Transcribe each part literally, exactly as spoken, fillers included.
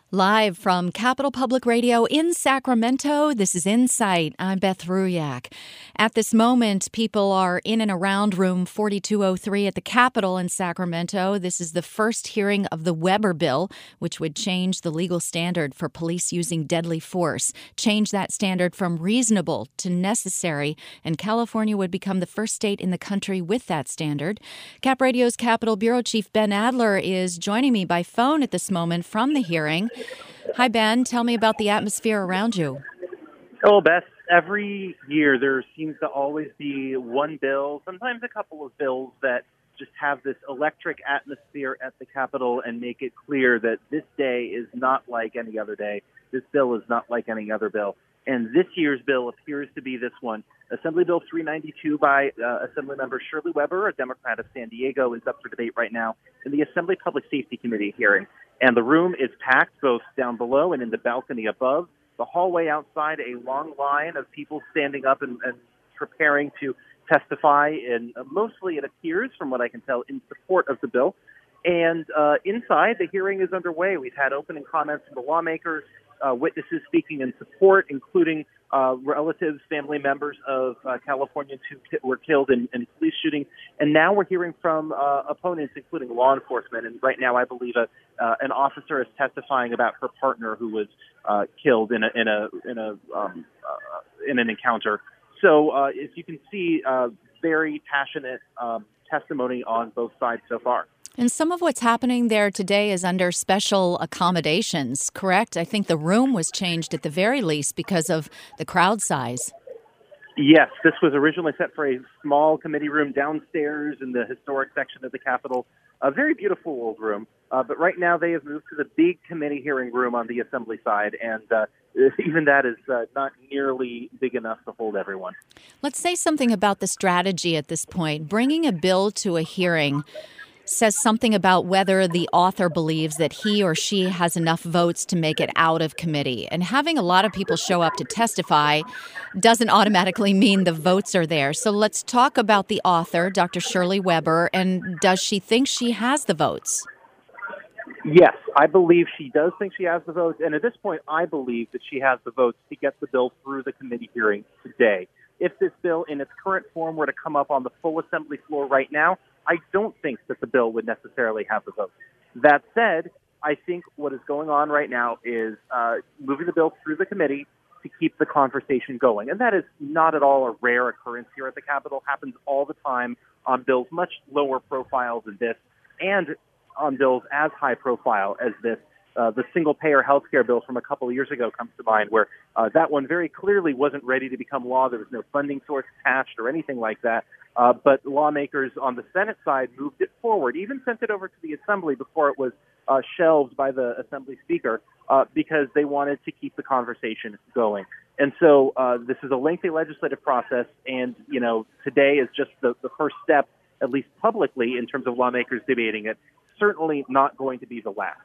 Live from Capital Public Radio in Sacramento, this is Insight. I'm Beth Ruyak. At this moment, people are in and around room forty-two oh three at the Capitol in Sacramento. This is the first hearing of the Weber bill, which would change the legal standard for police using deadly force, change that standard from reasonable to necessary, and California would become the first state in the country with that standard. Cap Radio's Capitol Bureau Chief Ben Adler is joining me by phone at this moment from the hearing. Hi, Ben. Tell me about the atmosphere around you. Oh, Beth, every year there seems to always be one bill, sometimes a couple of bills that just have this electric atmosphere at the Capitol and make it clear that this day is not like any other day. This bill is not like any other bill. And this year's bill appears to be this one. Assembly Bill three ninety-two by uh, Assemblymember Shirley Weber, a Democrat of San Diego, is up for debate right now in the Assembly Public Safety Committee hearing. And the room is packed both down below and in the balcony above. The hallway outside, a long line of people standing up and, and preparing to testify, and uh, mostly it appears, from what I can tell, in support of the bill. And uh, inside, the hearing is underway. We've had opening comments from the lawmakers, uh, witnesses speaking in support, including uh, relatives, family members of uh, Californians who ki- were killed in, in police shooting. And now we're hearing from uh, opponents, including law enforcement. And right now, I believe a, uh, an officer is testifying about her partner who was uh, killed in a in a in a um, uh, in an encounter. So uh, as you can see, uh, very passionate um, testimony on both sides so far. And some of what's happening there today is under special accommodations, correct? I think the room was changed at the very least because of the crowd size. Yes, this was originally set for a small committee room downstairs in the historic section of the Capitol. A very beautiful old room. Uh, but right now they have moved to the big committee hearing room on the Assembly side, and uh, even that is uh, not nearly big enough to hold everyone. Let's say something about the strategy at this point. Bringing a bill to a hearing says something about whether the author believes that he or she has enough votes to make it out of committee. And having a lot of people show up to testify doesn't automatically mean the votes are there. So let's talk about the author, Doctor Shirley Weber, and does she think she has the votes? Yes, I believe she does think she has the votes. And at this point, I believe that she has the votes to get the bill through the committee hearing today. If this bill in its current form were to come up on the full Assembly floor right now, I don't think that the bill would necessarily have the votes. That said, I think what is going on right now is uh, moving the bill through the committee to keep the conversation going. And that is not at all a rare occurrence here at the Capitol. It happens all the time on bills much lower profile than this, and on bills as high profile as this. Uh, the single-payer health care bill from a couple of years ago comes to mind, where uh, that one very clearly wasn't ready to become law. There was no funding source attached or anything like that. Uh, but lawmakers on the Senate side moved it forward, even sent it over to the Assembly before it was uh, shelved by the Assembly Speaker, uh, because they wanted to keep the conversation going. And so uh, this is a lengthy legislative process, and, you know, today is just the, the first step, at least publicly, in terms of lawmakers debating it. Certainly not going to be the last.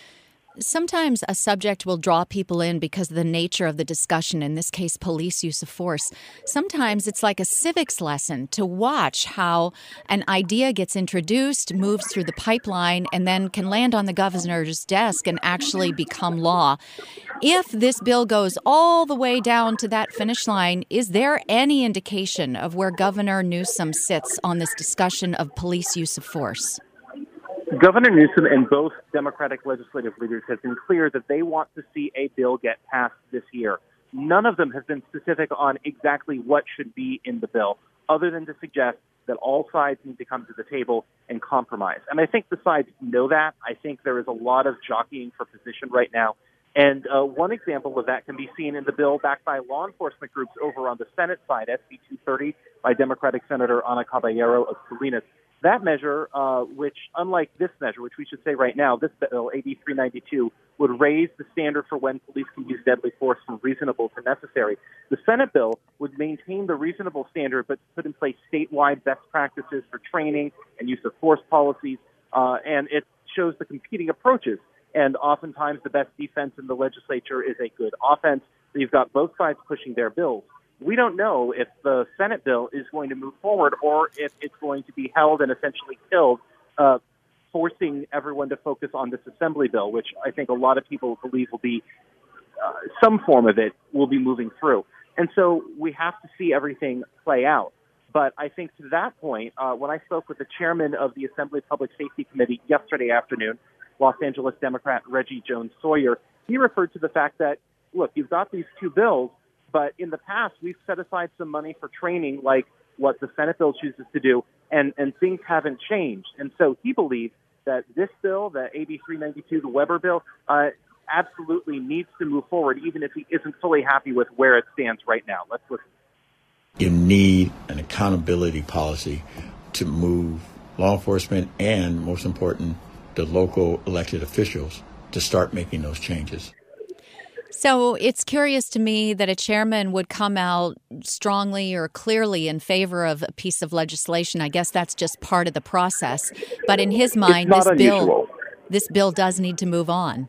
Sometimes a subject will draw people in because of the nature of the discussion, in this case, police use of force. Sometimes it's like a civics lesson to watch how an idea gets introduced, moves through the pipeline, and then can land on the governor's desk and actually become law. If this bill goes all the way down to that finish line, is there any indication of where Governor Newsom sits on this discussion of police use of force? Governor Newsom and both Democratic legislative leaders have been clear that they want to see a bill get passed this year. None of them have been specific on exactly what should be in the bill, other than to suggest that all sides need to come to the table and compromise. And I think the sides know that. I think there is a lot of jockeying for position right now. And uh, one example of that can be seen in the bill backed by law enforcement groups over on the Senate side, S B two thirty, by Democratic Senator Ana Caballero of Salinas. That measure, uh, which, unlike this measure, which we should say right now, this bill, A B three ninety-two, would raise the standard for when police can use deadly force from reasonable to necessary. The Senate bill would maintain the reasonable standard, but put in place statewide best practices for training and use of force policies, uh, and it shows the competing approaches. And oftentimes the best defense in the legislature is a good offense. So you've got both sides pushing their bills. We don't know if the Senate bill is going to move forward or if it's going to be held and essentially killed uh, forcing everyone to focus on this assembly bill, which I think a lot of people believe will be uh, some form of it will be moving through. And so we have to see everything play out. But I think to that point, uh, when I spoke with the chairman of the Assembly Public Safety Committee yesterday afternoon, Los Angeles Democrat Reggie Jones-Sawyer, he referred to the fact that, look, you've got these two bills, but in the past we've set aside some money for training like what the Senate bill chooses to do, and, and things haven't changed. And so he believes that this bill, the A B three ninety-two, the Weber bill, uh, absolutely needs to move forward, even if he isn't fully happy with where it stands right now. Let's listen. You need an accountability policy to move law enforcement and, most important, the local elected officials to start making those changes. So it's curious to me that a chairman would come out strongly or clearly in favor of a piece of legislation. I guess that's just part of the process. But in his mind, this bill, this bill does need to move on.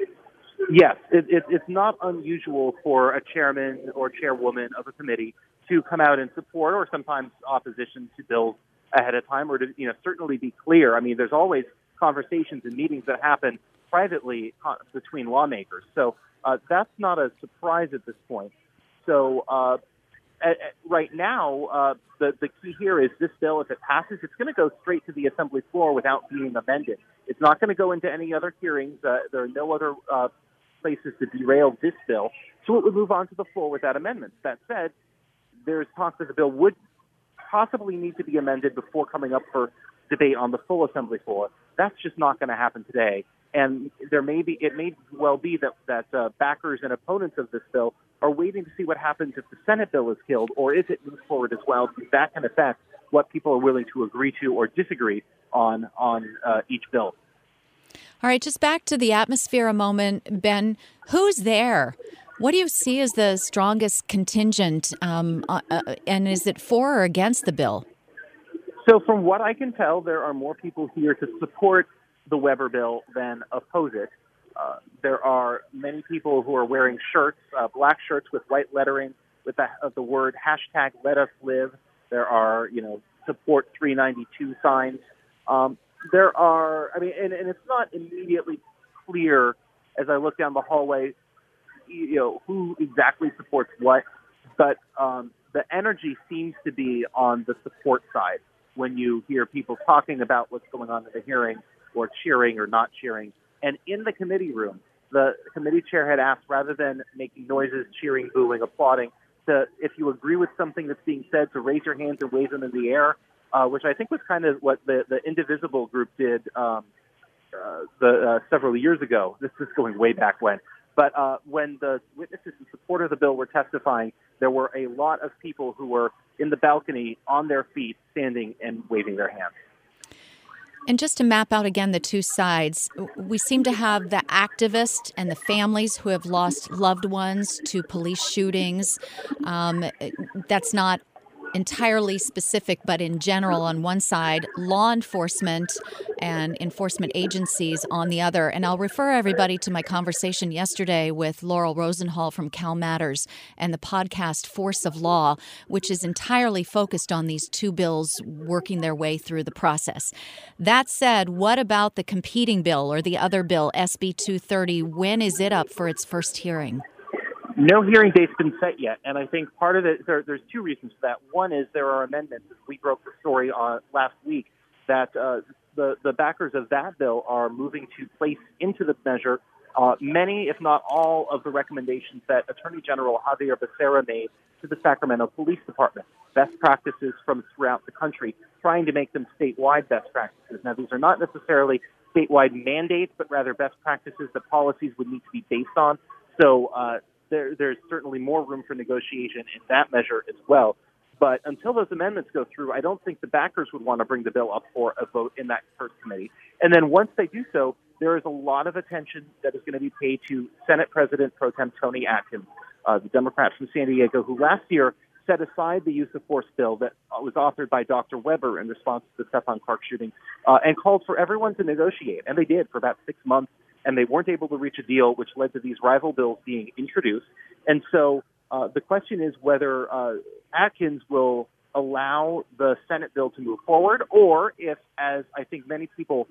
Yes, it, it, it's not unusual for a chairman or chairwoman of a committee to come out in support or sometimes opposition to bills ahead of time, or to, you know, certainly be clear. I mean, there's always conversations and meetings that happen privately between lawmakers. So uh, that's not a surprise at this point. So uh, at, at, right now, uh, the, the key here is this bill, if it passes, it's going to go straight to the Assembly floor without being amended. It's not going to go into any other hearings. Uh, there are no other uh, places to derail this bill. So it would move on to the floor without amendments. That said, there's talk that the bill would possibly need to be amended before coming up for debate on the full Assembly floor. That's just not going to happen today. And there may be, it may well be that, that uh, backers and opponents of this bill are waiting to see what happens if the Senate bill is killed or if it moves forward as well, because that can affect what people are willing to agree to or disagree on, on uh, each bill. All right, just back to the atmosphere a moment, Ben. Who's there? What do you see as the strongest contingent, um, uh, uh, and is it for or against the bill? So from what I can tell, there are more people here to support the Weber bill than oppose it. Uh, there are many people who are wearing shirts, uh, black shirts with white lettering with the, uh, the word hashtag Let Us Live. There are, you know, support three ninety-two signs. Um, there are, I mean, and, and it's not immediately clear as I look down the hallway, you know, who exactly supports what, but um, the energy seems to be on the support side when you hear people talking about what's going on in the hearing or cheering or not cheering. And in the committee room, the committee chair had asked, rather than making noises, cheering, booing, applauding, to, if you agree with something that's being said, to raise your hands and wave them in the air, uh, which I think was kind of what the, the Indivisible group did um, uh, the, uh, several years ago. This is going way back when. But uh, when the witnesses in support of the bill were testifying, there were a lot of people who were in the balcony on their feet, standing and waving their hands. And just to map out again the two sides, we seem to have the activists and the families who have lost loved ones to police shootings. Um, that's not entirely specific, but in general on one side, law enforcement and enforcement agencies on the other. And I'll refer everybody to my conversation yesterday with Laurel Rosenhall from Cal Matters and the podcast Force of Law, which is entirely focused on these two bills working their way through the process. That said, what about the competing bill or the other bill, S B two thirty? When is it up for its first hearing? No hearing date's been set yet, and I think part of it, there, there's two reasons for that. One is there are amendments. We broke the story uh, last week that uh, the, the backers of that bill are moving to place into the measure uh, many, if not all, of the recommendations that Attorney General Javier Becerra made to the Sacramento Police Department, best practices from throughout the country, trying to make them statewide best practices. Now, these are not necessarily statewide mandates, but rather best practices that policies would need to be based on. So uh, there, there's certainly more room for negotiation in that measure as well. But until those amendments go through, I don't think the backers would want to bring the bill up for a vote in that first committee. And then once they do so, there is a lot of attention that is going to be paid to Senate President Pro Tem Tony Atkins, uh, the Democrat from San Diego, who last year set aside the use of force bill that was authored by Doctor Weber in response to the Stephon Clark shooting, uh, and called for everyone to negotiate. And they did for about six months, and they weren't able to reach a deal, which led to these rival bills being introduced. And so uh, the question is whether uh, Atkins will allow the Senate bill to move forward, or if, as I think many people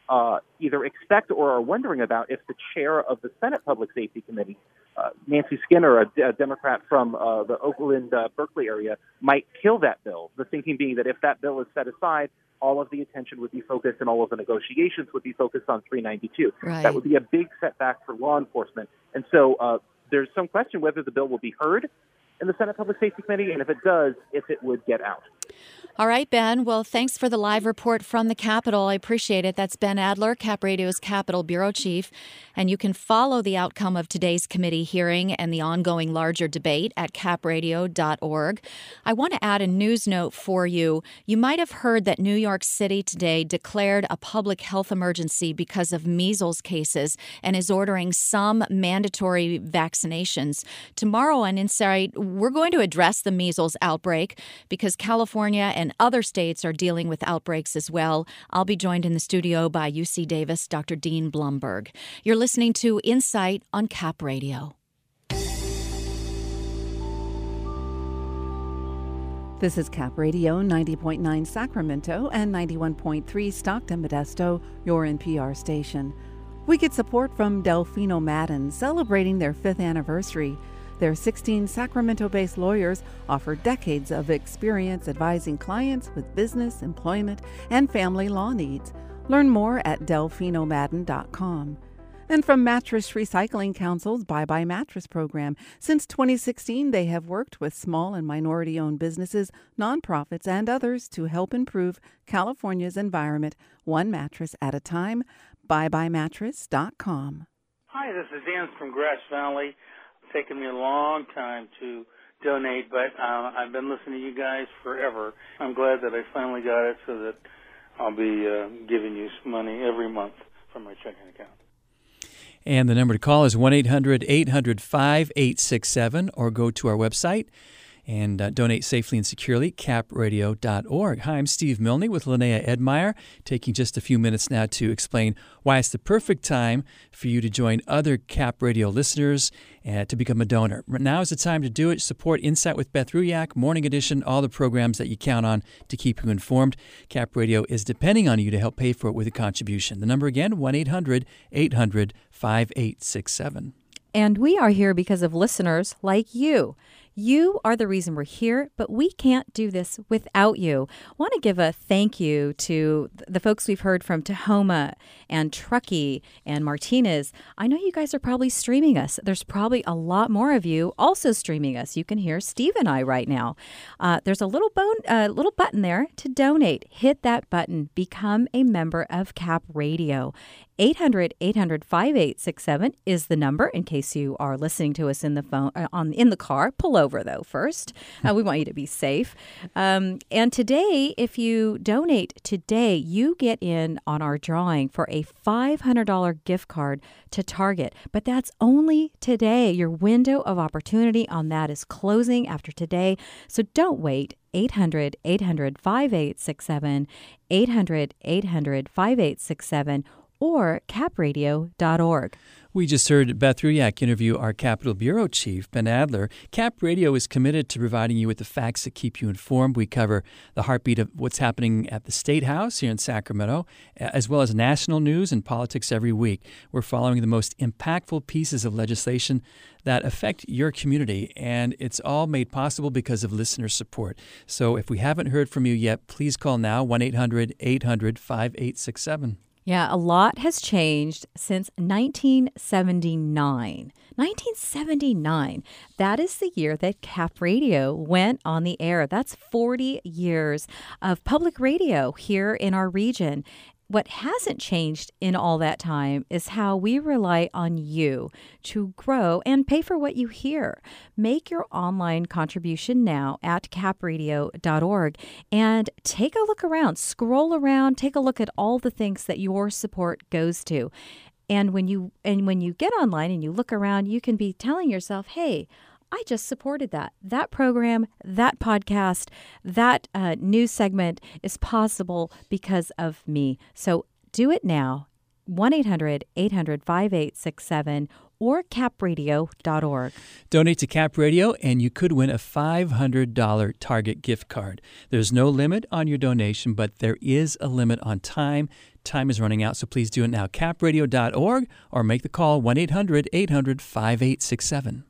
uh, either expect or are wondering about if the chair of the Senate Public Safety Committee, uh, Nancy Skinner, a, a Democrat from uh, the Oakland, uh, Berkeley area, might kill that bill. The thinking being that if that bill is set aside, all of the attention would be focused and all of the negotiations would be focused on three ninety-two. Right. That would be a big setback for law enforcement. And so uh, there's some question whether the bill will be heard in the Senate Public Safety Committee, and if it does, if it would get out. All right, Ben. Well, thanks for the live report from the Capitol. I appreciate it. That's Ben Adler, Cap Radio's Capitol Bureau Chief. And you can follow the outcome of today's committee hearing and the ongoing larger debate at cap radio dot org. I want to add a news note for you. You might have heard that New York City today declared a public health emergency because of measles cases and is ordering some mandatory vaccinations. Tomorrow on Insight, we're going to address the measles outbreak because California and other states are dealing with outbreaks as well. I'll be joined in the studio by U C Davis, Doctor Dean Blumberg. You're listening to Insight on Cap Radio. This is Cap Radio ninety point nine Sacramento and ninety-one point three Stockton Modesto, your N P R station. We get support from Delfino Madden, celebrating their fifth anniversary. Their sixteen Sacramento-based lawyers offer decades of experience advising clients with business, employment, and family law needs. Learn more at delfino madden dot com. And from Mattress Recycling Council's Bye Bye Mattress program. Since twenty sixteen, they have worked with small and minority-owned businesses, nonprofits, and others to help improve California's environment, one mattress at a time. bye bye mattress dot com. Hi, this is Dan from Grass Valley. Taken me a long time to donate, but uh, I've been listening to you guys forever. I'm glad that I finally got it so that I'll be uh, giving you some money every month from my checking account. And the number to call is one eight hundred eight hundred five eight six seven or go to our website and uh, donate safely and securely, cap radio dot org. Hi, I'm Steve Milne with Linnea Edmeyer, taking just a few minutes now to explain why it's the perfect time for you to join other Cap Radio listeners and to become a donor. Now is the time to do it. Support Insight with Beth Ruyak, Morning Edition, all the programs that you count on to keep you informed. Cap Radio is depending on you to help pay for it with a contribution. The number again, one eight hundred eight hundred five eight six seven. And we are here because of listeners like you. You are the reason we're here, but we can't do this without you. I want to give a thank you to the folks we've heard from Tahoma and Truckee and Martinez. I know you guys are probably streaming us. There's probably a lot more of you also streaming us. You can hear Steve and I right now. Uh, there's a little bone, uh, little button there to donate. Hit that button. Become a member of Cap Radio. eight hundred eight hundred five eight six seven is the number in case you are listening to us in the phone uh, on in the car. Pull over though first. Uh, we want you to be safe. Um, and today, if you donate today, you get in on our drawing for a five hundred dollars gift card to Target. But that's only today. Your window of opportunity on that is closing after today. So don't wait. eight hundred eight hundred five eight six seven, eight hundred eight hundred five eight six seven, or cap radio dot org. We just heard Beth Ruyak interview our Capitol Bureau Chief, Ben Adler. Cap Radio is committed to providing you with the facts that keep you informed. We cover the heartbeat of what's happening at the State House here in Sacramento, as well as national news and politics every week. We're following the most impactful pieces of legislation that affect your community, and it's all made possible because of listener support. So if we haven't heard from you yet, please call now, one eight hundred eight hundred five eight six seven. Yeah, a lot has changed since nineteen seventy-nine. nineteen seventy-nine. That is the year that Cap Radio went on the air. That's forty years of public radio here in our region. What hasn't changed in all that time is how we rely on you to grow and pay for what you hear. Make your online contribution now at cap radio dot org and take a look around, scroll around, take a look at all the things that your support goes to. And when you and when you get online and you look around, you can be telling yourself, hey, I just supported that. That program, that podcast, that uh, news segment is possible because of me. So do it now. one eight hundred eight hundred five eight six seven or cap radio dot org. Donate to Cap Radio and you could win a five hundred dollars Target gift card. There's no limit on your donation, but there is a limit on time. time is running out, so please do it now. cap radio dot org or make the call one eight hundred eight hundred five eight six seven.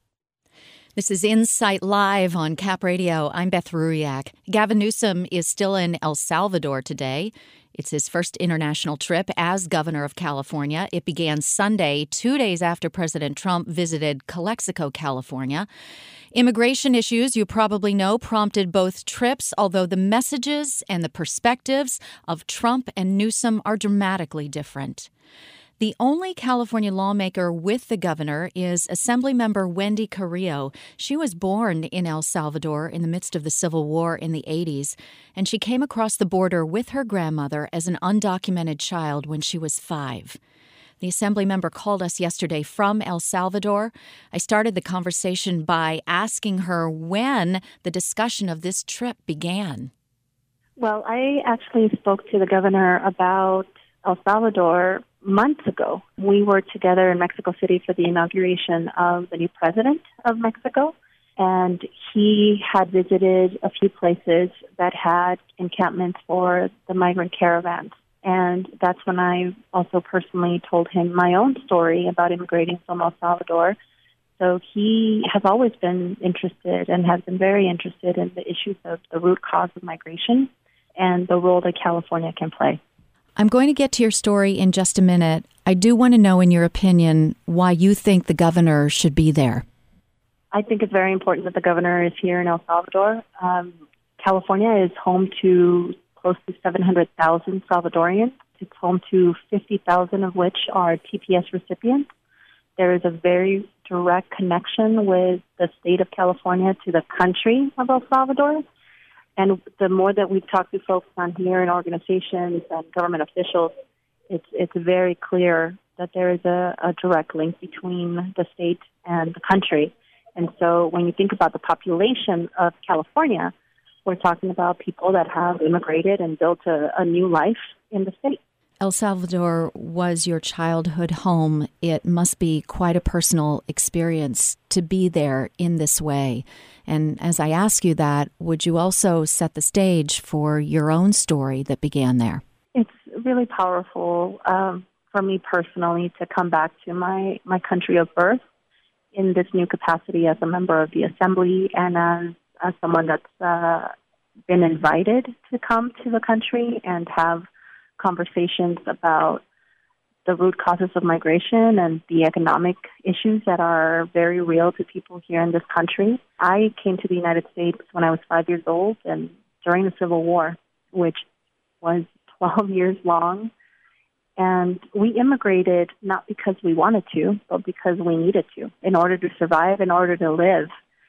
This is Insight Live on Cap Radio. I'm Beth Ruyak. Gavin Newsom is still in El Salvador today. It's his first international trip as governor of California. It began Sunday, two days after President Trump visited Calexico, California. Immigration issues, you probably know, prompted both trips, although the messages and the perspectives of Trump and Newsom are dramatically different. The only California lawmaker with the governor is Assemblymember Wendy Carrillo. She was born in El Salvador in the midst of the Civil War in the eighties, and she came across the border with her grandmother as an undocumented child when she was five. The Assemblymember called us yesterday from El Salvador. I started the conversation by asking her when the discussion of this trip began. Well, I actually spoke to the governor about El Salvador months ago. We were together in Mexico City for the inauguration of the new president of Mexico, and he had visited a few places that had encampments for the migrant caravans. And that's when I also personally told him my own story about immigrating from El Salvador. So he has always been interested and has been very interested in the issues of the root cause of migration and the role that California can play. I'm going to get to your story in just a minute. I do want to know, in your opinion, why you think the governor should be there. I think it's very important that the governor is here in El Salvador. Um, California is home to close to seven hundred thousand Salvadorians. It's home to fifty thousand of which are T P S recipients. There is a very direct connection with the state of California to the country of El Salvador. And the more that we talk to folks on here in organizations and government officials, it's it's very clear that there is a, a direct link between the state and the country. And so when you think about the population of California, we're talking about people that have immigrated and built a, a new life in the state. El Salvador was your childhood home. It must be quite a personal experience to be there in this way. And as I ask you that, would you also set the stage for your own story that began there? It's really powerful um, for me personally to come back to my, my country of birth in this new capacity as a member of the Assembly and as, as someone that's uh, been invited to come to the country and have conversations about the root causes of migration and the economic issues that are very real to people here in this country. I came to the United States when I was five years old and during the Civil War, which was twelve years long. And we immigrated not because we wanted to, but because we needed to in order to survive, in order to live.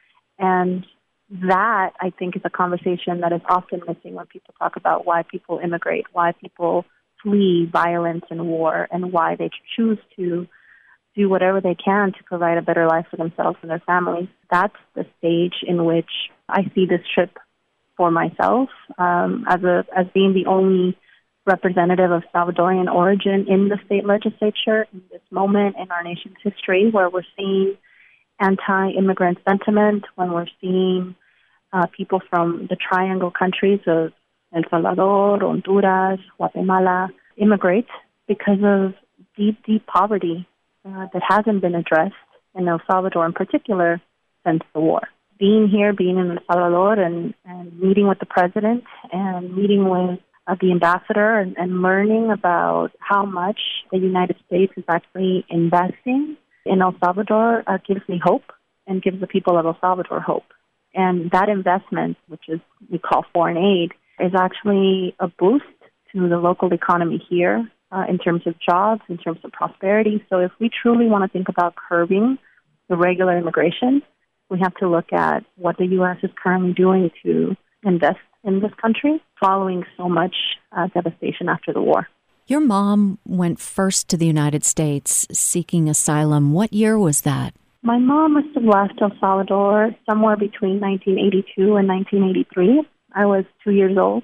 And that, I think, is a conversation that is often missing when people talk about why people immigrate, why people flee violence and war, and why they choose to do whatever they can to provide a better life for themselves and their families. That's the stage in which I see this trip for myself um, as a as being the only representative of Salvadorian origin in the state legislature in this moment in our nation's history where we're seeing anti-immigrant sentiment, when we're seeing uh, people from the triangle countries of El Salvador, Honduras, Guatemala immigrate because of deep, deep poverty uh, that hasn't been addressed in El Salvador in particular since the war. Being here, being in El Salvador and, and meeting with the president and meeting with uh, the ambassador and, and learning about how much the United States is actually investing in El Salvador uh, gives me hope and gives the people of El Salvador hope. And that investment, which is we call foreign aid, is actually a boost to the local economy here uh, in terms of jobs, in terms of prosperity. So if we truly want to think about curbing irregular immigration, we have to look at what the U S is currently doing to invest in this country following so much uh, devastation after the war. Your mom went first to the United States seeking asylum. What year was that? My mom must have left El Salvador somewhere between nineteen eighty-two and nineteen eighty-three. I was two years old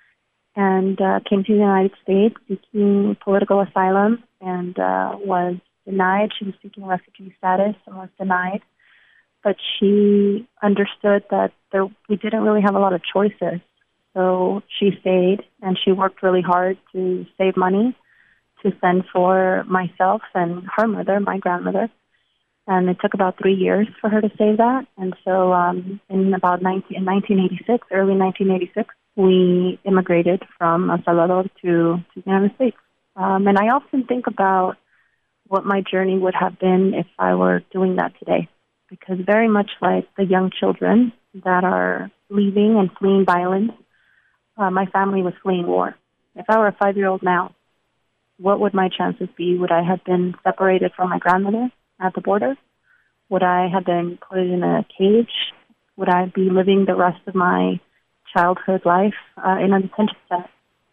and uh, came to the United States seeking political asylum and uh, was denied. She was seeking refugee status and was denied. But she understood that there, we didn't really have a lot of choices so she stayed, and she worked really hard to save money to send for myself and her mother, my grandmother. And it took about three years for her to save that. And so um, in about nineteen, in nineteen eighty-six, early nineteen eighty-six, we immigrated from El Salvador to, to the United States. Um, and I often think about what my journey would have been if I were doing that today. Because very much like the young children that are leaving and fleeing violence, uh, my family was fleeing war. If I were a five-year-old now, what would my chances be? Would I have been separated from my grandmother at the border? Would I have been put in a cage? Would I be living the rest of my childhood life uh, in a detention center?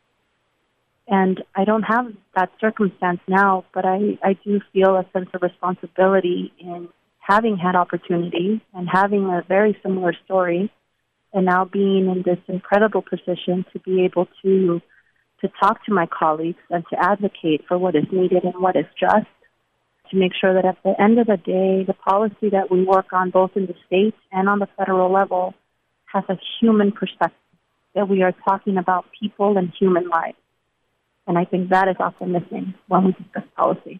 And I don't have that circumstance now, but I, I do feel a sense of responsibility in having had opportunity and having a very similar story, and now being in this incredible position to be able to to talk to my colleagues and to advocate for what is needed and what is just, to make sure that at the end of the day, the policy that we work on both in the state and on the federal level has a human perspective, that we are talking about people and human lives. And I think that is often missing when we discuss policy.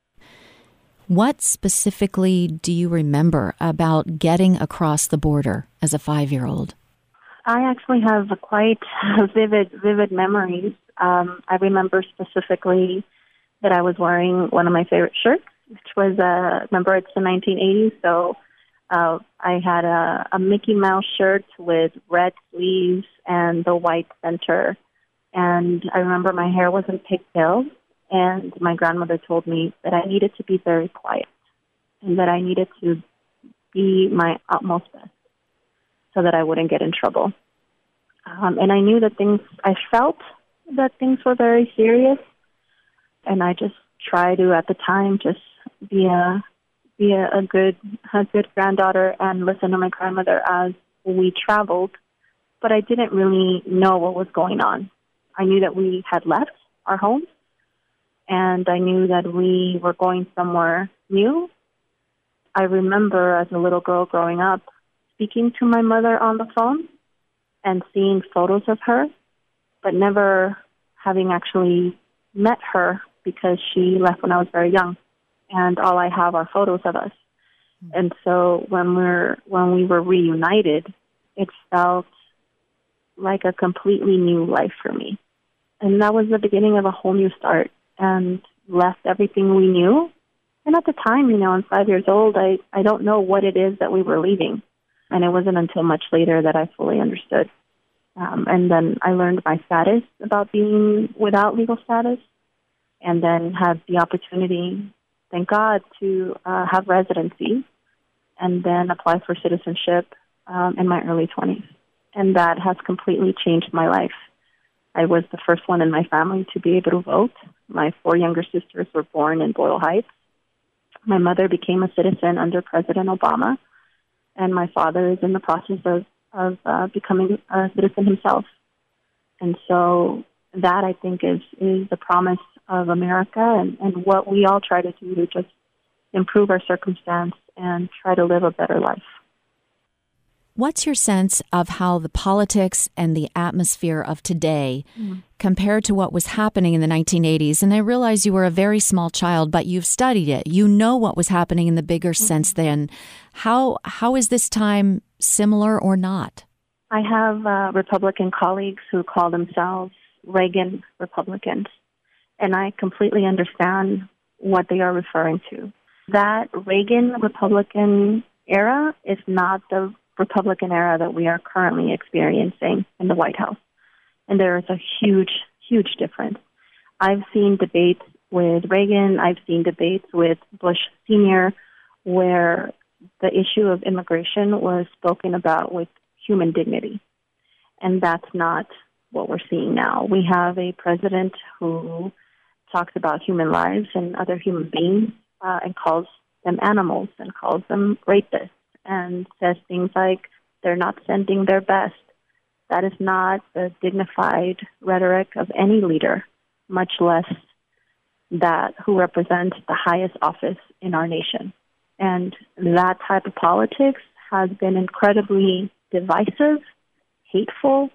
What specifically do you remember about getting across the border as a five-year-old? I actually have a quite vivid, vivid memories. Um, I remember specifically that I was wearing one of my favorite shirts, which was, uh, remember, it's the nineteen eighties, so uh, I had a, a Mickey Mouse shirt with red sleeves and the white center. And I remember my hair was in pigtails, and my grandmother told me that I needed to be very quiet and that I needed to be my utmost best so that I wouldn't get in trouble. Um, and I knew that things, I felt that things were very serious, and I just tried to, at the time, just be a be a, a good a good granddaughter and listen to my grandmother as we traveled. But I didn't really know what was going on. I knew that we had left our homes, and I knew that we were going somewhere new. I remember as a little girl growing up speaking to my mother on the phone and seeing photos of her, but never having actually met her because she left when I was very young, and all I have are photos of us. Mm-hmm. And so when we're when we were reunited, it felt like a completely new life for me. And that was the beginning of a whole new start, and left everything we knew. And at the time, you know, I'm five years old, I, I don't know what it is that we were leaving. And it wasn't until much later that I fully understood. Um, and then I learned my status about being without legal status, and then had the opportunity, thank God, to uh, have residency and then apply for citizenship um, in my early twenties. And that has completely changed my life. I was the first one in my family to be able to vote. My four younger sisters were born in Boyle Heights. My mother became a citizen under President Obama, and my father is in the process of, of uh, becoming a citizen himself. And so that, I think, is, is the promise of America, and, and what we all try to do to just improve our circumstance and try to live a better life. What's your sense of how the politics and the atmosphere of today mm. compared to what was happening in the nineteen eighties? And I realize you were a very small child, but you've studied it. You know what was happening in the bigger mm. sense then. How how is this time similar or not? I have uh, Republican colleagues who call themselves Reagan Republicans, and I completely understand what they are referring to. That Reagan Republican era is not the Republican era that we are currently experiencing in the White House. And there is a huge, huge difference. I've seen debates with Reagan, I've seen debates with Bush Senior, where the issue of immigration was spoken about with human dignity. And that's not what we're seeing now. We have a president who talks about human lives and other human beings uh, and calls them animals and calls them rapists, and says things like they're not sending their best. That is not the dignified rhetoric of any leader, much less that who represents the highest office in our nation. And that type of politics has been incredibly divisive, hateful,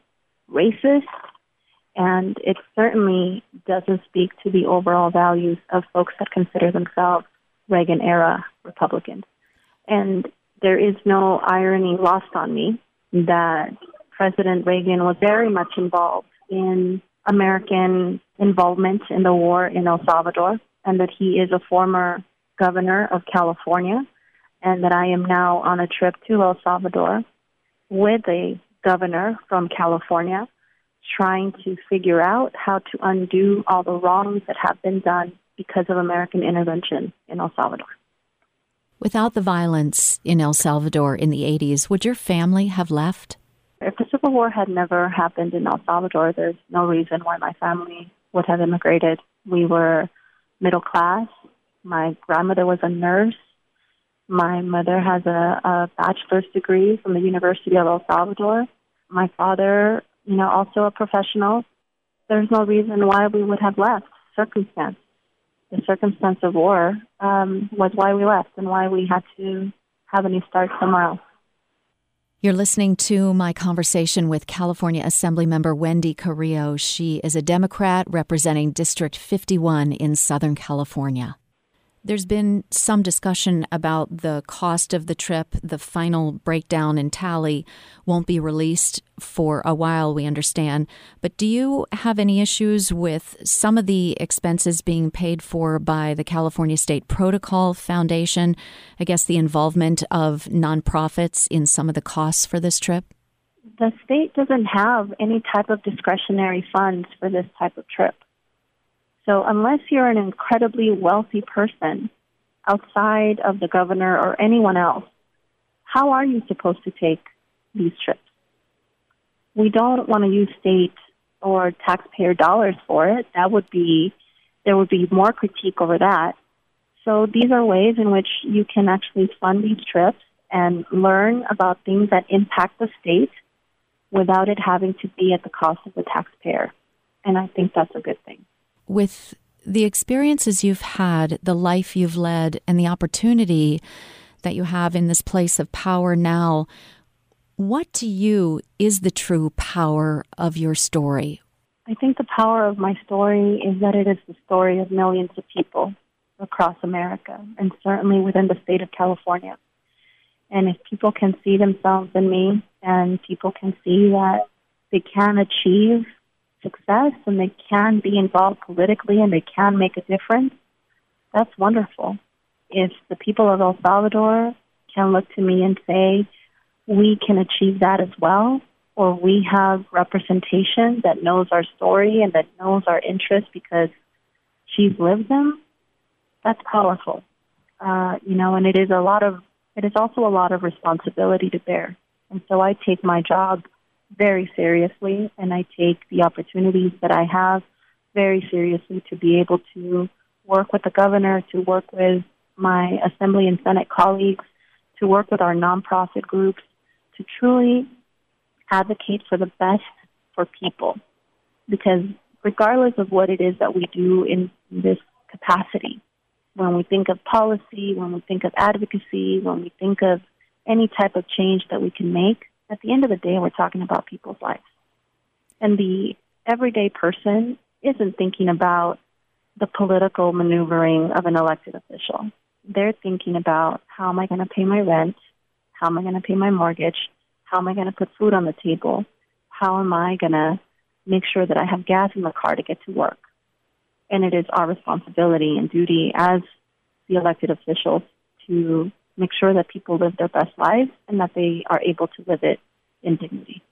racist, and it certainly doesn't speak to the overall values of folks that consider themselves Reagan-era Republicans. And there is no irony lost on me that President Reagan was very much involved in American involvement in the war in El Salvador, and that he is a former governor of California, and that I am now on a trip to El Salvador with a governor from California, trying to figure out how to undo all the wrongs that have been done because of American intervention in El Salvador. Without the violence in El Salvador in the eighties, would your family have left? If the Civil War had never happened in El Salvador, there's no reason why my family would have immigrated. We were middle class. My grandmother was a nurse. My mother has a, a bachelor's degree from the University of El Salvador. My father, you know, also a professional. There's no reason why we would have left. Circumstance. The circumstance of war um, was why we left and why we had to have a new start somewhere else. You're listening to my conversation with California Assemblymember Wendy Carrillo. She is a Democrat representing District fifty-one in Southern California. There's been some discussion about the cost of the trip. The final breakdown and tally won't be released for a while, we understand. But do you have any issues with some of the expenses being paid for by the California State Protocol Foundation? I guess the involvement of nonprofits in some of the costs for this trip? The state doesn't have any type of discretionary funds for this type of trip. So unless you're an incredibly wealthy person outside of the governor or anyone else, how are you supposed to take these trips? We don't want to use state or taxpayer dollars for it. That would be, there would be more critique over that. So these are ways in which you can actually fund these trips and learn about things that impact the state without it having to be at the cost of the taxpayer. And I think that's a good thing. With the experiences you've had, the life you've led, and the opportunity that you have in this place of power now, what to you is the true power of your story? I think the power of my story is that it is the story of millions of people across America, and certainly within the state of California. And if people can see themselves in me, and people can see that they can achieve success and they can be involved politically and they can make a difference, that's wonderful. If the people of El Salvador can look to me and say, we can achieve that as well, or we have representation that knows our story and that knows our interests because she's lived them, that's powerful. Uh, you know, and it is a lot of, it is also a lot of responsibility to bear. And so I take my job very seriously, and I take the opportunities that I have very seriously to be able to work with the governor, to work with my Assembly and Senate colleagues, to work with our nonprofit groups, to truly advocate for the best for people. Because regardless of what it is that we do in this capacity, when we think of policy, when we think of advocacy, when we think of any type of change that we can make, at the end of the day, we're talking about people's lives. And the everyday person isn't thinking about the political maneuvering of an elected official. They're thinking about, how am I going to pay my rent? How am I going to pay my mortgage? How am I going to put food on the table? How am I going to make sure that I have gas in the car to get to work? And it is our responsibility and duty as the elected officials to make sure that people live their best lives and that they are able to live it in dignity.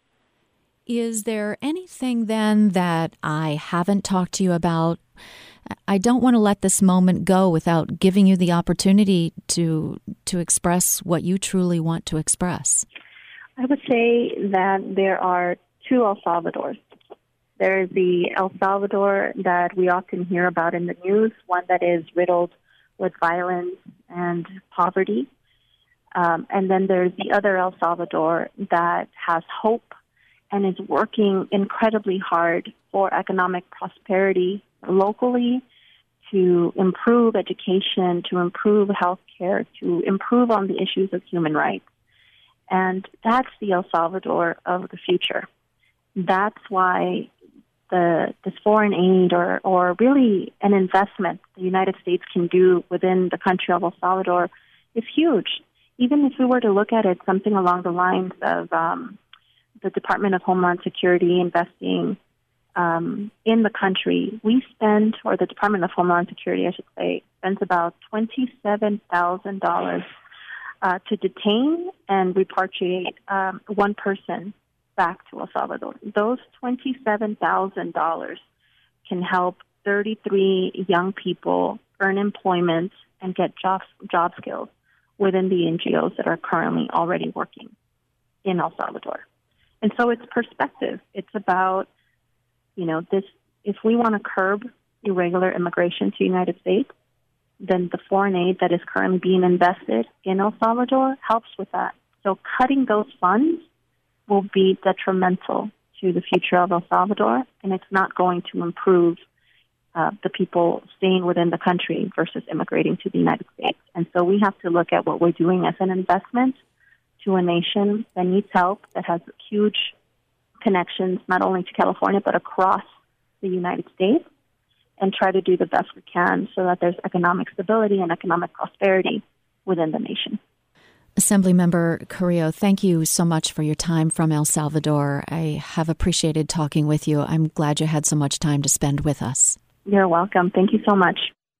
Is there anything then that I haven't talked to you about? I don't want to let this moment go without giving you the opportunity to to express what you truly want to express. I would say that there are two El Salvadors. There is the El Salvador that we often hear about in the news, one that is riddled with violence and poverty. Um, and then there's the other El Salvador that has hope and is working incredibly hard for economic prosperity locally, to improve education, to improve healthcare, to improve on the issues of human rights. And that's the El Salvador of the future. That's why the this foreign aid or, or really an investment the United States can do within the country of El Salvador is huge. Even if we were to look at it something along the lines of um, the Department of Homeland Security investing um, in the country, we spend, or the Department of Homeland Security, I should say, spends about twenty-seven thousand dollars uh, to detain and repatriate um, one person back to El Salvador. Those twenty-seven thousand dollars can help thirty-three young people earn employment and get job, job skills within the N G Os that are currently already working in El Salvador. And so it's perspective. It's about, you know, this. If we want to curb irregular immigration to the United States, then the foreign aid that is currently being invested in El Salvador helps with that. So cutting those funds will be detrimental to the future of El Salvador, and it's not going to improve uh, the people staying within the country versus immigrating to the United States. And so we have to look at what we're doing as an investment to a nation that needs help, that has huge connections not only to California but across the United States, and try to do the best we can so that there's economic stability and economic prosperity within the nation. Assemblymember Carrillo, thank you so much for your time from El Salvador. I have appreciated talking with you. I'm glad you had so much time to spend with us. You're welcome. Thank you so much.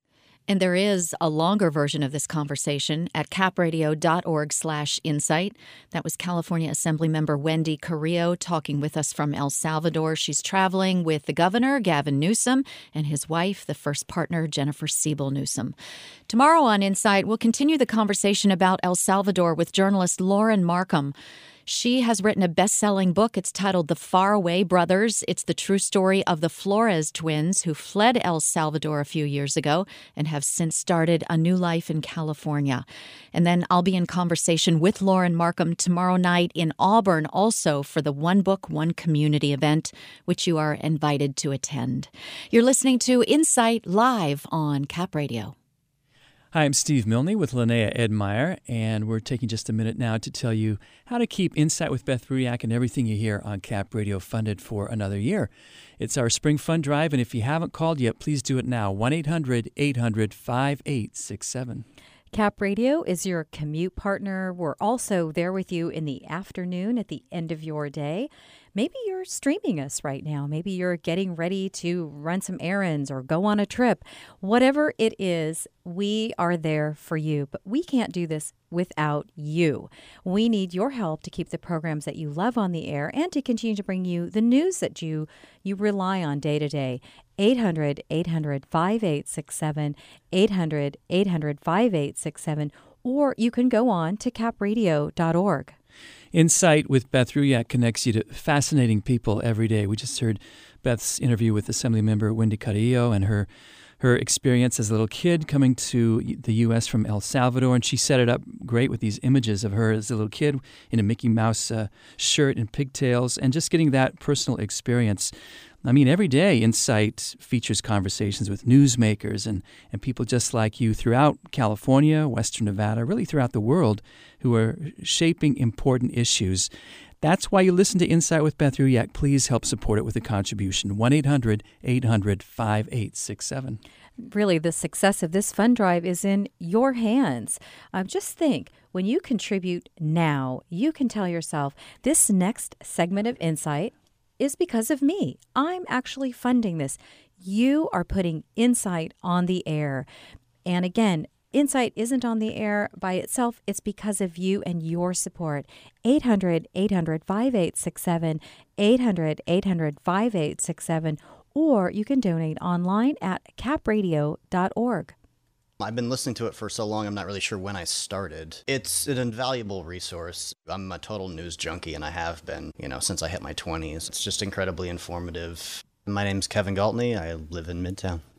And there is a longer version of this conversation at capradio.org slash insight. That was California Assemblymember Wendy Carrillo talking with us from El Salvador. She's traveling with the governor, Gavin Newsom, and his wife, the first partner, Jennifer Siebel Newsom. Tomorrow on Insight, we'll continue the conversation about El Salvador with journalist Lauren Markham. She has written a best-selling book. It's titled The Faraway Brothers. It's the true story of the Flores twins who fled El Salvador a few years ago and have since started a new life in California. And then I'll be in conversation with Lauren Markham tomorrow night in Auburn also for the One Book, One Community event, which you are invited to attend. You're listening to Insight Live on Cap Radio. Hi, I'm Steve Milne with Linnea Edmeyer, and we're taking just a minute now to tell you how to keep Insight with Beth Ruyak and everything you hear on Cap Radio funded for another year. It's our spring fund drive, and if you haven't called yet, please do it now. one eight hundred eight hundred five eight six seven. Cap Radio is your commute partner. We're also there with you in the afternoon at the end of your day. Maybe you're streaming us right now. Maybe you're getting ready to run some errands or go on a trip. Whatever it is, we are there for you. But we can't do this without you. We need your help to keep the programs that you love on the air and to continue to bring you the news that you, you rely on day to day. eight hundred eight hundred five eight six seven, eight hundred eight hundred five eight six seven, or you can go on to cap radio dot org. Insight with Beth Ruyak connects you to fascinating people every day. We just heard Beth's interview with Assemblymember Wendy Carrillo and her her experience as a little kid coming to the U S from El Salvador, and she set it up great with these images of her as a little kid in a Mickey Mouse uh, shirt and pigtails, and just getting that personal experience. I mean, every day Insight features conversations with newsmakers and, and people just like you throughout California, Western Nevada, really throughout the world, who are shaping important issues. That's why you listen to Insight with Beth Ruyak. Please help support it with a contribution. one eight hundred eight hundred five eight six seven. Really, the success of this fund drive is in your hands. Uh, just think, when you contribute now, you can tell yourself, this next segment of Insight is because of me. I'm actually funding this. You are putting Insight on the air. And again, Insight isn't on the air by itself. It's because of you and your support. eight hundred eight hundred five eight six seven, eight hundred eight hundred five eight six seven, or you can donate online at cap radio dot org. I've been listening to it for so long, I'm not really sure when I started. It's an invaluable resource. I'm a total news junkie, and I have been, you know, since I hit my twenties. It's just incredibly informative. My name's Kevin Galtney. I live in Midtown.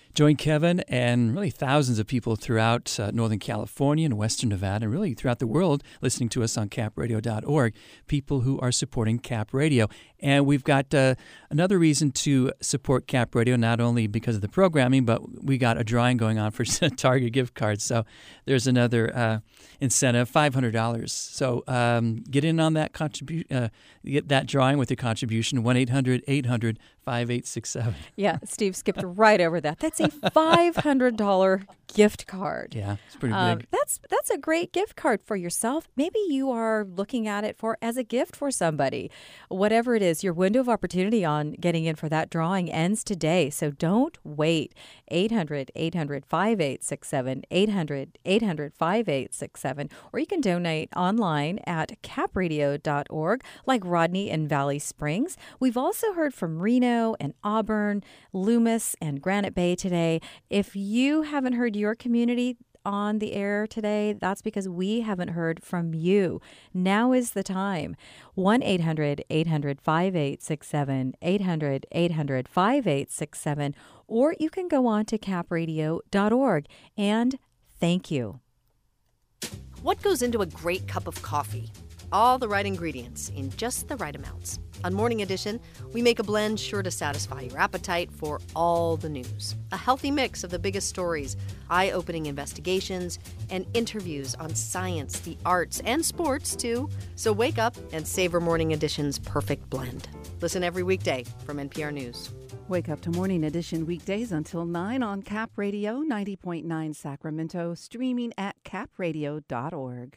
Join Kevin and really thousands of people throughout uh, Northern California and Western Nevada, and really throughout the world listening to us on cap radio dot org, people who are supporting Cap Radio. And we've got uh, another reason to support Cap Radio, not only because of the programming, but we got a drawing going on for Target gift cards. So there's another uh, incentive, five hundred dollars. So um, get in on that contribu- uh, get that drawing with your contribution, one eight hundred eight hundred five eight six seven. Yeah, Steve skipped right over that. That's a five hundred dollars gift card. Yeah, it's pretty big. Um, that's that's a great gift card for yourself. Maybe you are looking at it for as a gift for somebody. Whatever it is, your window of opportunity on getting in for that drawing ends today. So don't wait. eight hundred eight hundred five eight six seven, eight hundred eight hundred five eight six seven. Or you can donate online at cap radio dot org like Rodney in Valley Springs. We've also heard from Reno and Auburn, Loomis and Granite Bay today. If you haven't heard your community on the air today, that's because we haven't heard from you. Now is the time. one eight hundred eight hundred five eight six seven, eight hundred eight hundred five eight six seven, or you can go on to cap radio dot org. And thank you. What goes into a great cup of coffee? All the right ingredients in just the right amounts. On Morning Edition, we make a blend sure to satisfy your appetite for all the news. A healthy mix of the biggest stories, eye-opening investigations, and interviews on science, the arts, and sports, too. So wake up and savor Morning Edition's perfect blend. Listen every weekday from N P R News. Wake up to Morning Edition weekdays until nine on Cap Radio ninety point nine Sacramento, streaming at cap radio dot org.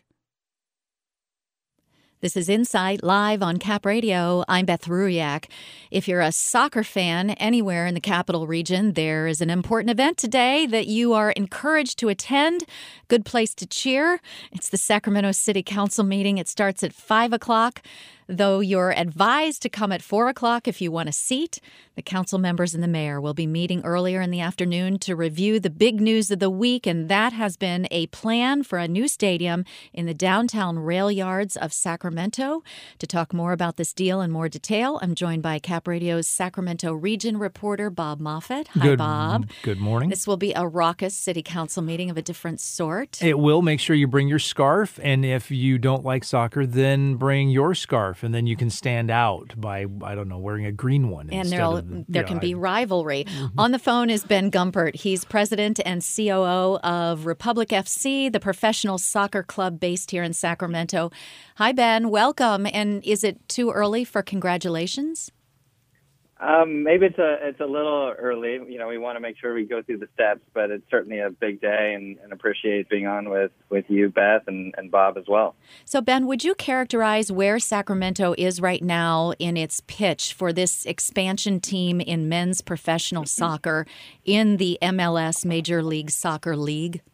This is Insight Live on Cap Radio. I'm Beth Ruyak. If you're a soccer fan anywhere in the capital region, there is an important event today that you are encouraged to attend. Good place to cheer. It's the Sacramento City Council meeting. It starts at five o'clock. Though you're advised to come at four o'clock if you want a seat, the council members and the mayor will be meeting earlier in the afternoon to review the big news of the week, and that has been a plan for a new stadium in the downtown rail yards of Sacramento. To talk more about this deal in more detail, I'm joined by Cap Radio's Sacramento region reporter, Bob Moffett. Hi, good, Bob. Good morning. This will be a raucous city council meeting of a different sort. It will. Make sure you bring your scarf, and if you don't like soccer, then bring your scarf. And then you can stand out by, I don't know, wearing a green one. And there'll, the, there can know, be rivalry. Mm-hmm. On the phone is Ben Gumpert. He's president and C O O of Republic F C, the professional soccer club based here in Sacramento. Hi, Ben. Welcome. And is it too early for congratulations? Um, maybe it's a it's a little early. You know, we want to make sure we go through the steps, but it's certainly a big day, and, and appreciate being on with, with you, Beth, and, and Bob as well. So, Ben, would you characterize where Sacramento is right now in its pitch for this expansion team in men's professional soccer in the M L S Major League Soccer League?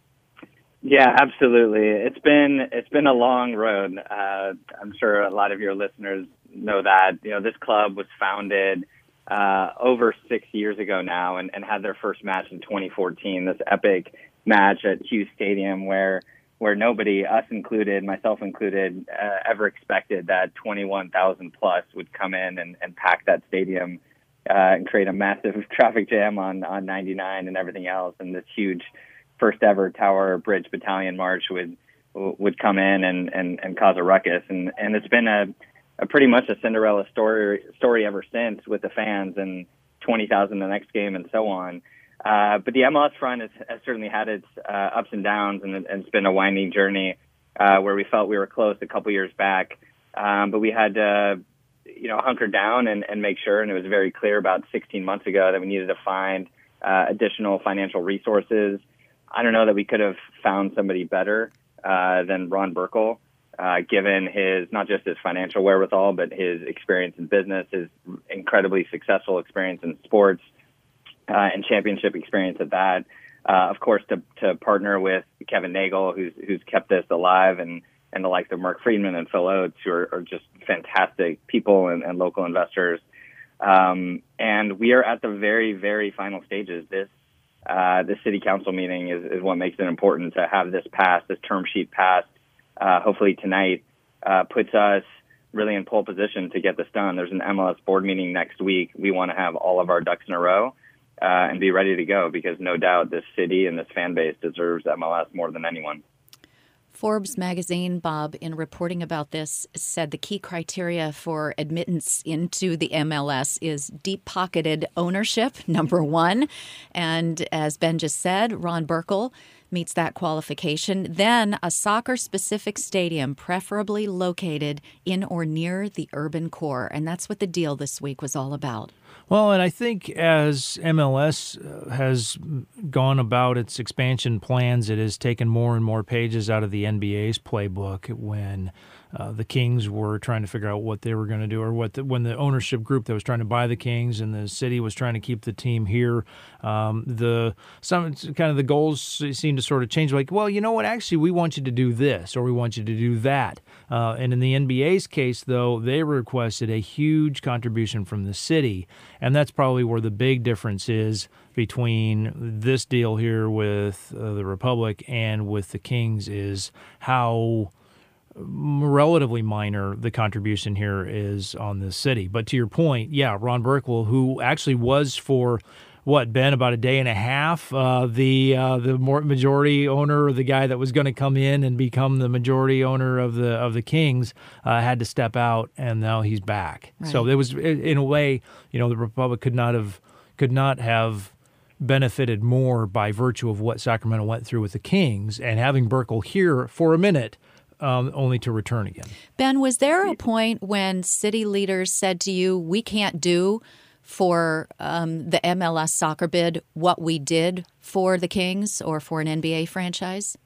Yeah, absolutely. It's been it's been a long road. Uh, I'm sure a lot of your listeners know that. You know, this club was founded uh, over six years ago now, and, and had their first match in twenty fourteen. This epic match at Hughes Stadium, where where nobody, us included, myself included, uh, ever expected that twenty-one thousand plus would come in and, and pack that stadium uh, and create a massive traffic jam on on ninety-nine and everything else, and this huge first ever Tower Bridge Battalion March would would come in and, and, and cause a ruckus. And, and it's been a, a pretty much a Cinderella story story ever since, with the fans and twenty thousand the next game and so on. Uh, but the M L S front has, has certainly had its uh, ups and downs, and, and it's been a winding journey uh, where we felt we were close a couple years back. Um, but we had to, you know, hunker down and, and make sure, and it was very clear about sixteen months ago that we needed to find uh, additional financial resources. I don't know that we could have found somebody better uh, than Ron Burkle, uh, given his, not just his financial wherewithal, but his experience in business, his incredibly successful experience in sports, uh, and championship experience at that. Uh, of course, to, to partner with Kevin Nagel, who's, who's kept this alive, and, and the likes of Mark Friedman and Phil Oates, who are, are just fantastic people and, and local investors. Um, and we are at the very, very final stages. This Uh, the city council meeting is, is what makes it important to have this passed, this term sheet passed, uh, hopefully tonight, uh, puts us really in pole position to get this done. There's an M L S board meeting next week. We want to have all of our ducks in a row. uh, and be ready to go, because no doubt this city and this fan base deserves M L S more than anyone. Forbes magazine, Bob, in reporting about this, said the key criteria for admittance into the M L S is deep-pocketed ownership, number one. And as Ben just said, Ron Burkle meets that qualification. Then a soccer-specific stadium, preferably located in or near the urban core. And that's what the deal this week was all about. Well, and I think as M L S has gone about its expansion plans, it has taken more and more pages out of the N B A's playbook when uh, the Kings were trying to figure out what they were going to do, or what the, when the ownership group that was trying to buy the Kings and the city was trying to keep the team here. Um, the some kind of the goals seem to sort of change. Like, well, you know what? Actually, we want you to do this, or we want you to do that. Uh, and in the N B A's case, though, they requested a huge contribution from the city. And that's probably where the big difference is between this deal here with uh, the Republic and with the Kings, is how relatively minor the contribution here is on the city. But to your point, yeah, Ron Burkle, who actually was for what, Ben, about a day and a half, uh, the uh, the more majority owner, the guy that was going to come in and become the majority owner of the of the Kings, uh, had to step out, and now he's back. Right. So it was, in a way, you know, the Republic could not have could not have benefited more by virtue of what Sacramento went through with the Kings, and having Burkle here for a minute, um, only to return again. Ben, was there a point when city leaders said to you, "We can't do for um, the M L S soccer bid what we did for the Kings or for an N B A franchise"?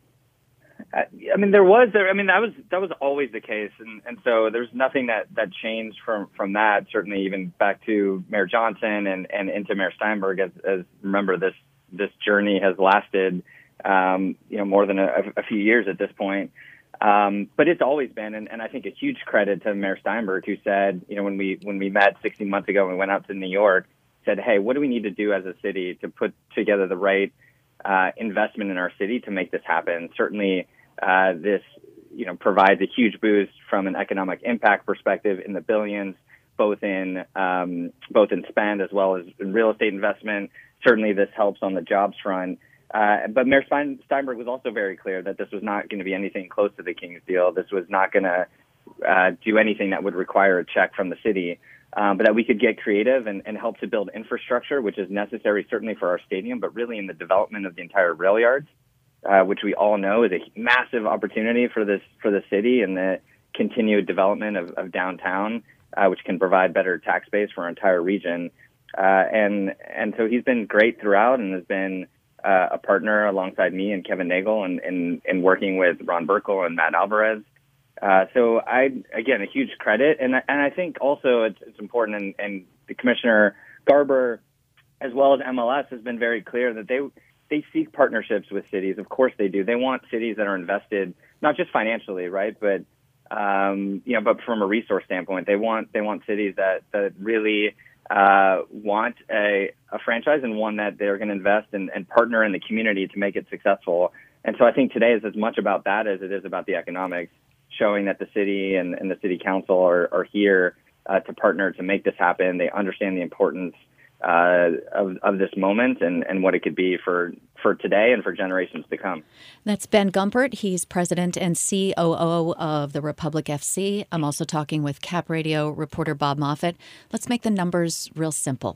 I, I mean, there was there. I mean, that was that was always the case, and, and so there's nothing that, that changed from, from that. Certainly, even back to Mayor Johnson and, and into Mayor Steinberg. As, as remember, this this journey has lasted, um, you know, more than a, a few years at this point. Um, but it's always been, and, and I think a huge credit to Mayor Steinberg, who said, you know, when we when we met sixteen months ago and we went out to New York, said, hey, what do we need to do as a city to put together the right uh, investment in our city to make this happen? Certainly, uh, this, you know, provides a huge boost from an economic impact perspective in the billions, both in um, both in spend as well as in real estate investment. Certainly, this helps on the jobs front. Uh, but Mayor Stein, Steinberg was also very clear that this was not going to be anything close to the Kings deal. This was not going to uh, do anything that would require a check from the city, um, but that we could get creative and, and help to build infrastructure, which is necessary certainly for our stadium, but really in the development of the entire rail yards, uh, which we all know is a massive opportunity for this for the city, and the continued development of, of downtown, uh, which can provide better tax base for our entire region. Uh, and and so he's been great throughout, and has been Uh, a partner alongside me and Kevin Nagel in, in, in working with Ron Burkle and Matt Alvarez. Uh, so I, again, a huge credit. And, and I think also it's, it's important, and, and the Commissioner Garber, as well as M L S, has been very clear that they, they seek partnerships with cities. Of course they do. They want cities that are invested, not just financially, right, but, um, you know, but from a resource standpoint, they want, they want cities that, that really Uh, want a, a franchise, and one that they're going to invest and, and partner in the community to make it successful. And so I think today is as much about that as it is about the economics, showing that the city and, and the city council are, are here uh, to partner to make this happen. They understand the importance uh, of, of this moment and, and what it could be for, for today and for generations to come. That's Ben Gumpert. He's president and C O O of the Republic F C. I'm also talking with Cap Radio reporter Bob Moffett. Let's make the numbers real simple.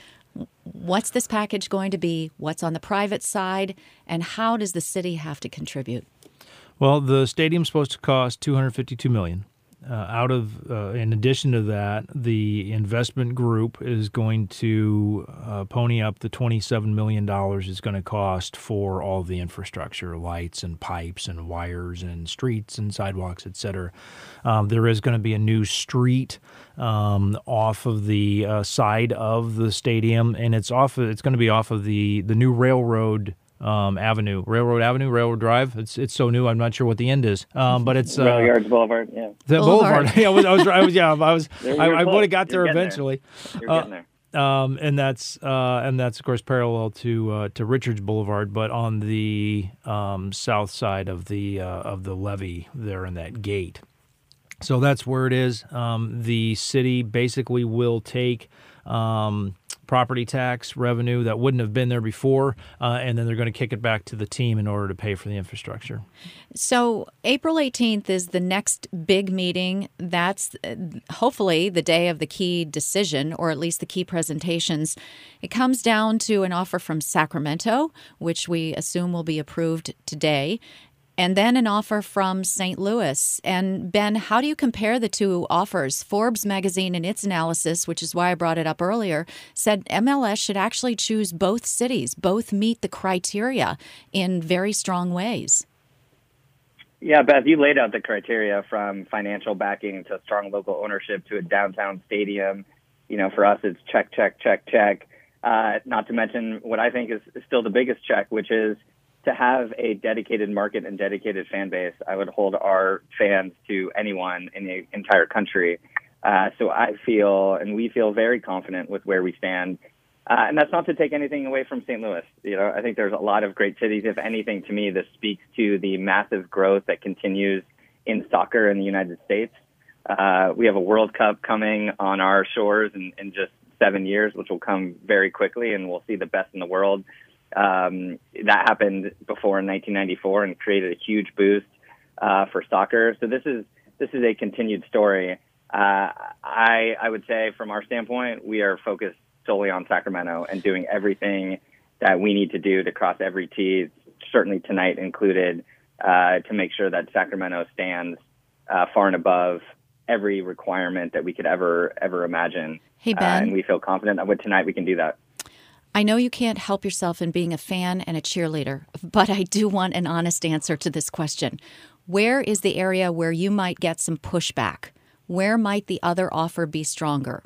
What's this package going to be? What's on the private side? And how does the city have to contribute? Well, the stadium's supposed to cost two hundred fifty-two million dollars. Uh, out of, uh, in addition to that, the investment group is going to uh, pony up the twenty-seven million dollars it's going to cost for all the infrastructure, lights and pipes and wires and streets and sidewalks, et cetera. Um, there is going to be a new street um, off of the uh, side of the stadium, and it's off. It's going to be off of the, the new railroad Um, Avenue, Railroad Avenue, Railroad Drive. It's it's so new, I'm not sure what the end is. Um, but it's uh, Rail Yards Boulevard. Yeah, the Boulevard. Boulevard. yeah, I was, I was, I was, yeah, I was. I, I would have got there eventually. There. You're getting there. Uh, um, and that's uh, and that's of course parallel to uh, to Richards Boulevard, but on the um, south side of the uh, of the levee there in that gate. So that's where it is. Um, the city basically will take Um, property tax revenue that wouldn't have been there before, uh, and then they're going to kick it back to the team in order to pay for the infrastructure. So April eighteenth is the next big meeting. That's uh, hopefully the day of the key decision, or at least the key presentations. It comes down to an offer from Sacramento, which we assume will be approved today, and then an offer from Saint Louis. And Ben, how do you compare the two offers? Forbes magazine, in its analysis, which is why I brought it up earlier, said M L S should actually choose both cities. Both meet the criteria in very strong ways. Yeah, Beth, you laid out the criteria from financial backing to strong local ownership to a downtown stadium. You know, for us, it's check, check, check, check. Uh, not to mention what I think is, is still the biggest check, which is to have a dedicated market and dedicated fan base. I would hold our fans to anyone in the entire country. Uh, so I feel, and we feel very confident with where we stand. Uh, and that's not to take anything away from Saint Louis. You know, I think there's a lot of great cities. If anything, to me, this speaks to the massive growth that continues in soccer in the United States. Uh, we have a World Cup coming on our shores in, in just seven years, which will come very quickly, and we'll see the best in the world. Um, that happened before in nineteen ninety-four and created a huge boost uh, for soccer. So this is this is a continued story. Uh, I I would say from our standpoint, we are focused solely on Sacramento and doing everything that we need to do to cross every T, certainly tonight included, uh, to make sure that Sacramento stands uh, far and above every requirement that we could ever ever imagine. Hey, Ben. Uh, and we feel confident that with tonight we can do that. I know you can't help yourself in being a fan and a cheerleader, but I do want an honest answer to this question. Where is the area where you might get some pushback? Where might the other offer be stronger?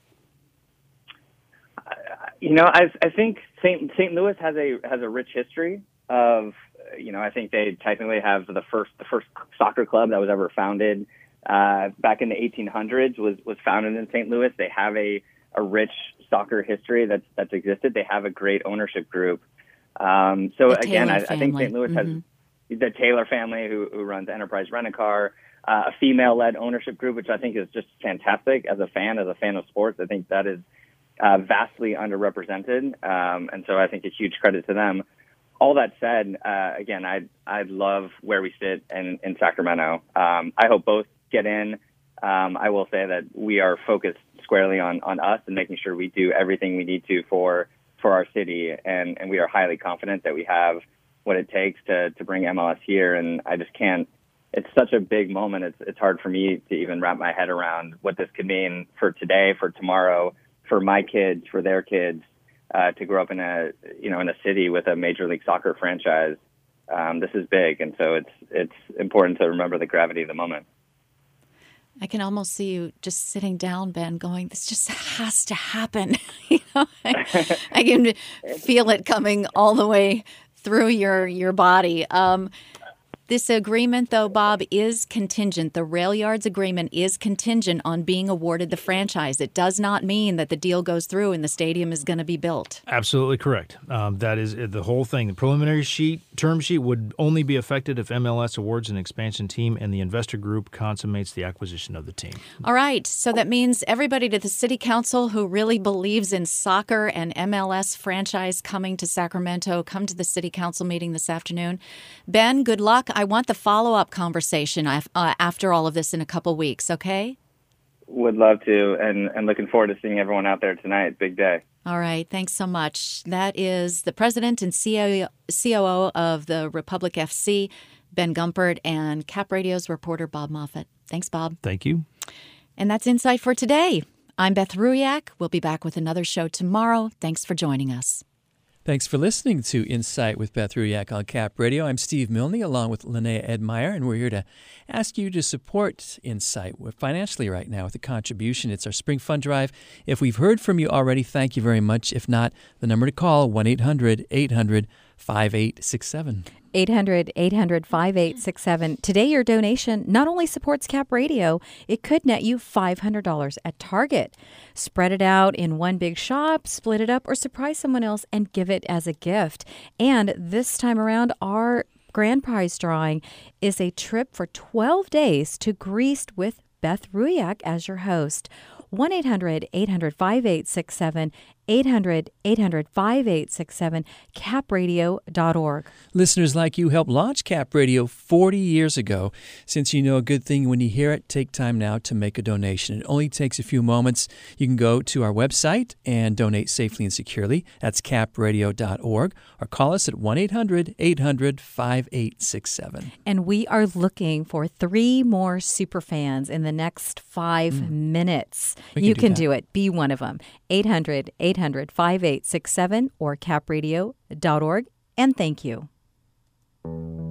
Uh, you know, I, I think Saint Saint Louis has a has a rich history of, you know, I think they technically have the first the first soccer club that was ever founded uh, back in the eighteen hundreds was was founded in Saint Louis. They have a a rich soccer history that's that's existed. They have a great ownership group. Um, so The again, I, Taylor I think Saint Louis mm-hmm. has the Taylor family who, who runs Enterprise Rent-A-Car, uh, a female-led ownership group, which I think is just fantastic. As a fan, as a fan of sports, I think that is uh, vastly underrepresented, um, and so I think a huge credit to them. All that said, uh, again, I I love where we sit in, in Sacramento. Um, I hope both get in. Um, I will say that we are focused squarely on, on us and making sure we do everything we need to for for our city, and, and we are highly confident that we have what it takes to, to bring M L S here. And I just can't. It's such a big moment. It's it's hard for me to even wrap my head around what this could mean for today, for tomorrow, for my kids, for their kids, uh, to grow up in a you know in a city with a Major League Soccer franchise. Um, this is big, and so it's it's important to remember the gravity of the moment. I can almost see you just sitting down, Ben, going, this just has to happen. you know, I, I can feel it coming all the way through your, your body. Um, This agreement, though, Bob, is contingent. The Rail Yards agreement is contingent on being awarded the franchise. It does not mean that the deal goes through and the stadium is going to be built. Absolutely correct. Um, that is the whole thing. The preliminary sheet, term sheet would only be affected if M L S awards an expansion team and the investor group consummates the acquisition of the team. All right. So that means everybody to the city council who really believes in soccer and M L S franchise coming to Sacramento, come to the city council meeting this afternoon. Ben, good luck. I want the follow-up conversation uh, after all of this in a couple weeks, okay? Would love to, and, and looking forward to seeing everyone out there tonight. Big day. All right. Thanks so much. That is the president and C O O of the Republic F C, Ben Gumpert, and Cap Radio's reporter, Bob Moffett. Thanks, Bob. Thank you. And that's Insight for today. I'm Beth Ruyak. We'll be back with another show tomorrow. Thanks for joining us. Thanks for listening to Insight with Beth Ruyak on Cap Radio. I'm Steve Milne along with Linnea Edmeyer, and we're here to ask you to support Insight financially right now with a contribution. It's our Spring Fund Drive. If we've heard from you already, thank you very much. If not, the number to call, one eight hundred eight hundred five eight six seven. eight hundred eight hundred five eight six seven. Today, your donation not only supports Cap Radio, it could net you five hundred dollars at Target. Spread it out in one big shop, split it up, or surprise someone else and give it as a gift. And this time around, our grand prize drawing is a trip for twelve days to Greece with Beth Ruyak as your host. one eight hundred eight hundred five eight six seven, eight hundred, eight hundred, five eight six seven, cap radio dot org. Listeners like you helped launch Cap Radio forty years ago. Since you know a good thing when you hear it, take time now to make a donation. It only takes a few moments. You can go to our website and donate safely and securely. That's cap radio dot org, or call us at one eight hundred, eight hundred, five eight six seven. And we are looking for three more super fans in the next five mm. minutes. We you can do can that. do it. Be one of them. eight hundred, eight hundred, five eight six seven or cap radio dot org. And thank you.